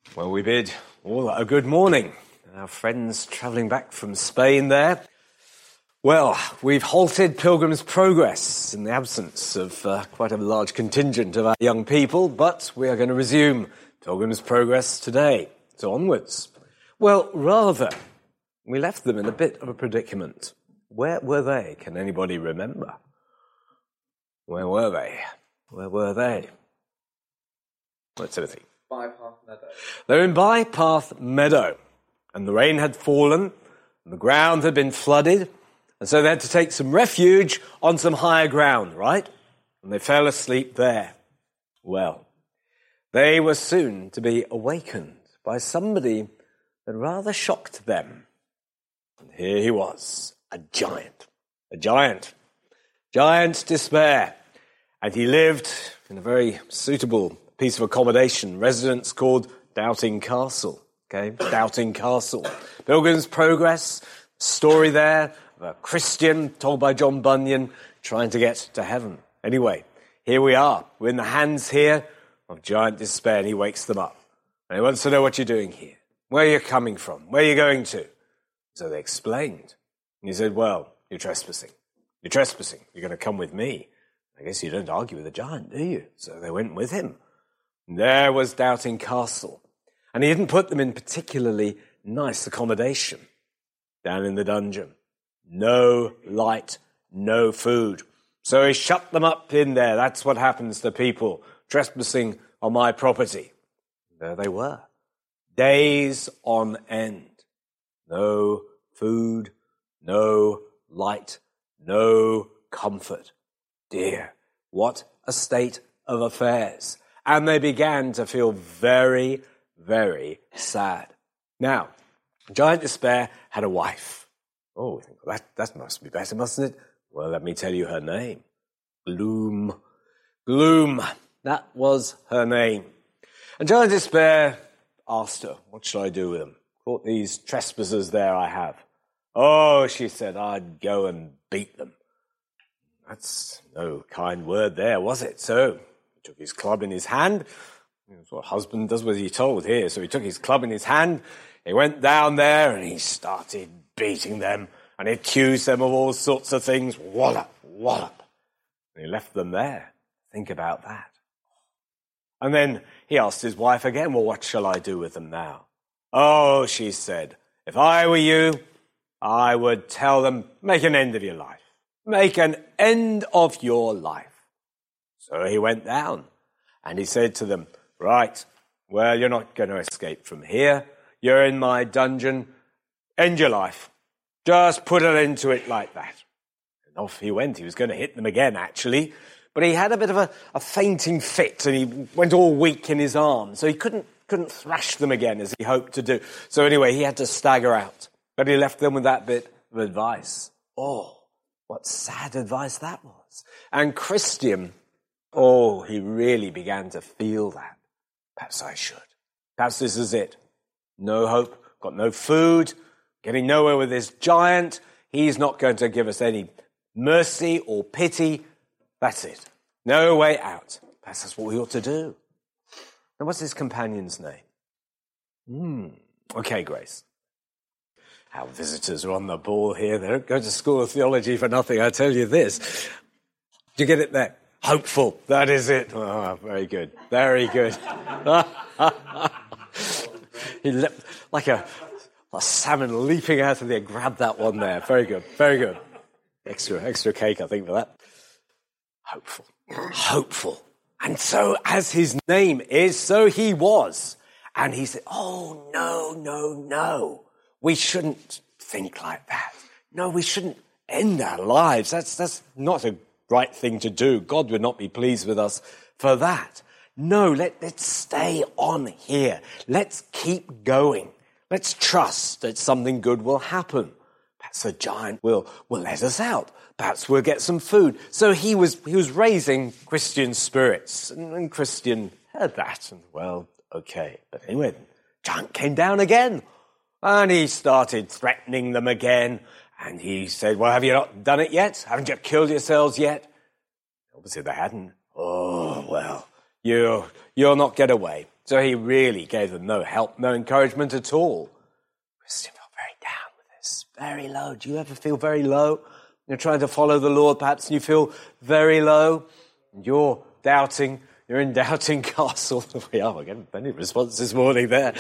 Well, we bid all a good morning. Our friends travelling back from Spain there. Well, we've halted Pilgrim's Progress in the absence of quite a large contingent of our young people, but we are going to resume Pilgrim's Progress today. So onwards. Well, rather, we left them in a bit of a predicament. Where were they? Can anybody remember? Where were they? Where were they? Let's have a think. Bypath Meadow. They're in Bypath Meadow, and the rain had fallen, and the ground had been flooded, and so they had to take some refuge on some higher ground, right? And they fell asleep there. Well, they were soon to be awakened by somebody that rather shocked them. And here he was, a giant. Giant Despair. And he lived in a very suitable piece of accommodation, residence called Doubting Castle. Okay, Doubting Castle. Pilgrim's Progress, story there of a Christian told by John Bunyan trying to get to heaven. Anyway, here we are. We're in the hands here of Giant Despair, and he wakes them up. And he wants to know what you're doing here, where you're coming from, where you're going to. So they explained. And he said, well, you're trespassing. You're trespassing. You're going to come with me. I guess you don't argue with a giant, do you? So they went with him. And there was Doubting Castle. And he didn't put them in particularly nice accommodation down in the dungeon. No light, no food. So he shut them up in there. That's what happens to people trespassing on my property. There they were. Days on end. No food, no light, no comfort. Dear, what a state of affairs. And they began to feel very, very sad. Now, Giant Despair had a wife. Oh, we think, well, that must be better, mustn't it? Well, let me tell you her name. Gloom. Gloom. That was her name. And Giant Despair asked her, what shall I do with them? Caught these trespassers there I have. Oh, she said, I'd go and beat them. That's no kind word there, was it? So he took his club in his hand. That's what a husband does, what he's told here. So he took his club in his hand, he went down there and he started beating them and he accused them of all sorts of things. Wallop, wallop. And he left them there. Think about that. And then he asked his wife again, well, what shall I do with them now? Oh, she said, if I were you, I would tell them, make an end of your life. Make an end of your life. So he went down and he said to them, right, well, you're not going to escape from here. You're in my dungeon. End your life. Just put an end to it like that. And off he went. He was going to hit them again, actually. But he had a bit of a fainting fit and he went all weak in his arm. So he couldn't thrash them again as he hoped to do. So anyway, he had to stagger out. But he left them with that bit of advice. Oh, what sad advice that was. And Christian, oh, he really began to feel that. Perhaps I should. Perhaps this is it. No hope, got no food, getting nowhere with this giant. He's not going to give us any mercy or pity. That's it. No way out. Perhaps that's what we ought to do. And what's his companion's name? Okay, Grace. Our visitors are on the ball here. They don't go to School of Theology for nothing, I tell you this. Do you get it there? Hopeful. That is it. Oh, very good. Very good. He leapt like a salmon leaping out of there. Grab that one there. Very good. Very good. Extra cake, I think, for that. Hopeful. Hopeful. And so, as his name is, so he was. And he said, oh, no. We shouldn't think like that. No, we shouldn't end our lives. That's not a right thing to do. God would not be pleased with us for that. No, let's stay on here. Let's keep going. Let's trust that something good will happen. Perhaps the giant will let us out. Perhaps we'll get some food. So he was raising Christian spirits. And Christian heard that. And well, okay. But anyway, the giant came down again. And he started threatening them again. And he said, well, have you not done it yet? Haven't you killed yourselves yet? Obviously they hadn't. Oh, well, you'll not get away. So he really gave them no help, no encouragement at all. Christian felt very down with this, very low. Do you ever feel very low? You're trying to follow the Lord, perhaps, and you feel very low, and you're doubting. You're in Doubting Castle. We are getting many responses this morning there.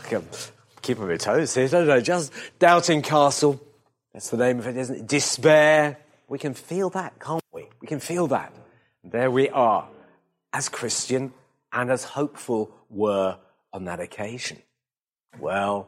Keep on your toes here. No, just Doubting Castle. That's the name of it, isn't it? Despair. We can feel that, can't we? We can feel that. There we are, as Christian and as hopeful were on that occasion. Well,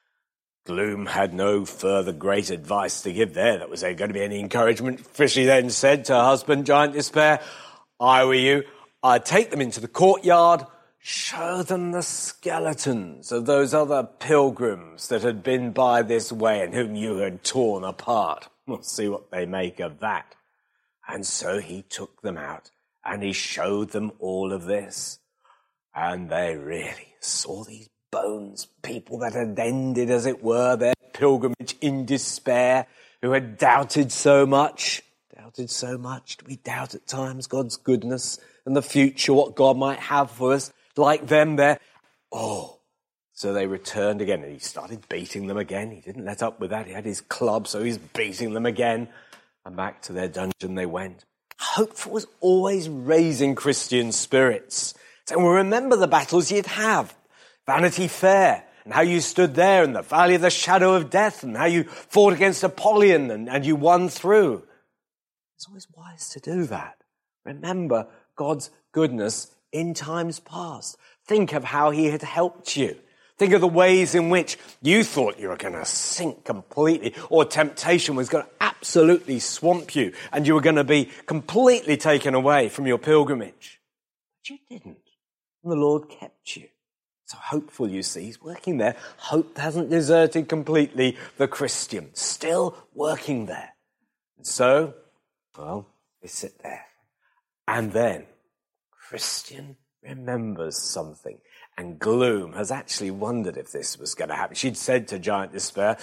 Gloom had no further great advice to give there. That was there going to be any encouragement. Fishy then said to her husband, Giant Despair, I were you, I'd take them into the courtyard, show them the skeletons of those other pilgrims that had been by this way and whom you had torn apart. We'll see what they make of that. And so he took them out and he showed them all of this. And they really saw these bones, people that had ended, as it were, their pilgrimage in despair, who had doubted so much. Doubted so much. Do we doubt at times God's goodness and the future, what God might have for us? Like them there. Oh, so they returned again, and he started beating them again. He didn't let up with that. He had his club, so he's beating them again. And back to their dungeon they went. Hopeful was always raising Christian spirits. So well, remember the battles you'd have. Vanity Fair, and how you stood there in the valley of the shadow of death, and how you fought against Apollyon, and you won through. It's always wise to do that. Remember God's goodness in times past. Think of how he had helped you. Think of the ways in which you thought you were going to sink completely, or temptation was going to absolutely swamp you, and you were going to be completely taken away from your pilgrimage. But you didn't. And the Lord kept you. So hopeful, you see, he's working there. Hope hasn't deserted completely the Christian. Still working there. And so, well, they sit there. And then Christian remembers something. And Gloom has actually wondered if this was going to happen. She'd said to Giant Despair,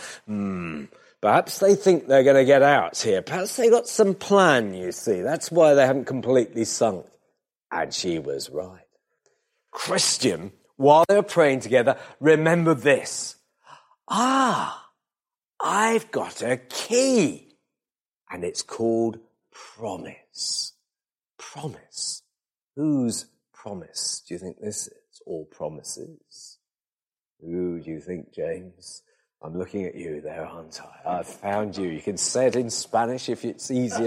perhaps they think they're going to get out here. Perhaps they got some plan, you see. That's why they haven't completely sunk. And she was right. Christian, while they were praying together, remembered this. I've got a key. And it's called promise. Promise. Whose promise do you think this is? All promises. Who do you think, James? I'm looking at you there, aren't I? I've found you. You can say it in Spanish if it's easier.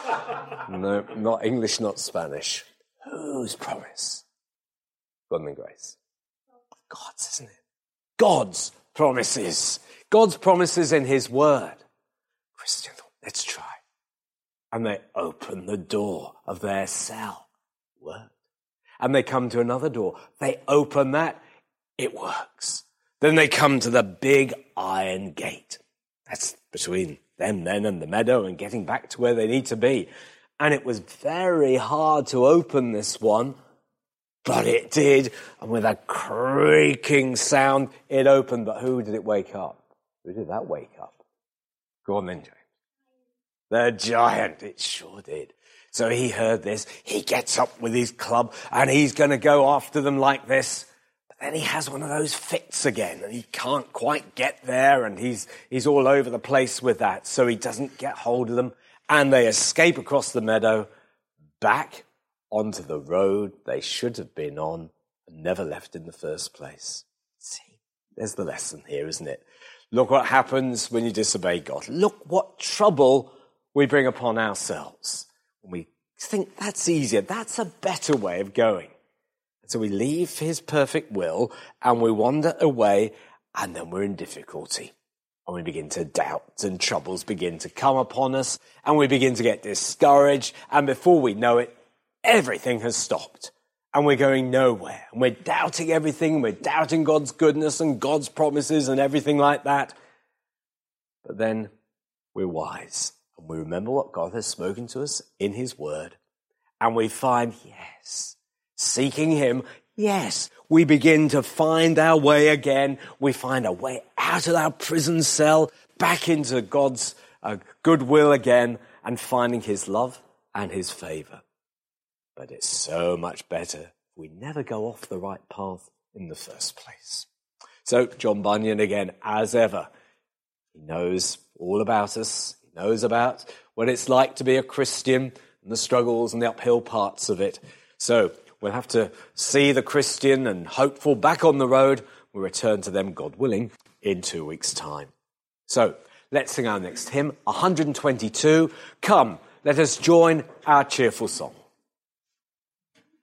No, not English, not Spanish. Whose promise? God and grace. God's, isn't it? God's promises. God's promises in his word. Christian thought, let's try. And they open the door of their cell. Worked. And they come to another door. They open that. It works. Then they come to the big iron gate. That's between them then and the meadow and getting back to where they need to be. And it was very hard to open this one, but it did. And with a creaking sound, it opened. But who did it wake up? Who did that wake up? Go on then, James. The giant. It sure did. So he heard this. He gets up with his club and he's going to go after them like this. But then he has one of those fits again and he can't quite get there and he's all over the place with that. So he doesn't get hold of them and they escape across the meadow back onto the road they should have been on and never left in the first place. See, there's the lesson here, isn't it? Look what happens when you disobey God. Look what trouble we bring upon ourselves. We think that's easier, that's a better way of going. So we leave his perfect will and we wander away and then we're in difficulty. And we begin to doubt and troubles begin to come upon us and we begin to get discouraged and before we know it, everything has stopped and we're going nowhere. And we're doubting everything, we're doubting God's goodness and God's promises and everything like that. But then we're wise. And we remember what God has spoken to us in his word. And we find, yes, seeking him, yes, we begin to find our way again. We find a way out of our prison cell, back into God's goodwill again, and finding his love and his favor. But it's so much better if we never go off the right path in the first place. So John Bunyan again, as ever, he knows all about us. He knows about what it's like to be a Christian and the struggles and the uphill parts of it. So we'll have to see the Christian and hopeful back on the road. We'll return to them, God willing, in 2 weeks' time. So let's sing our next hymn, 122. Come, let us join our cheerful song.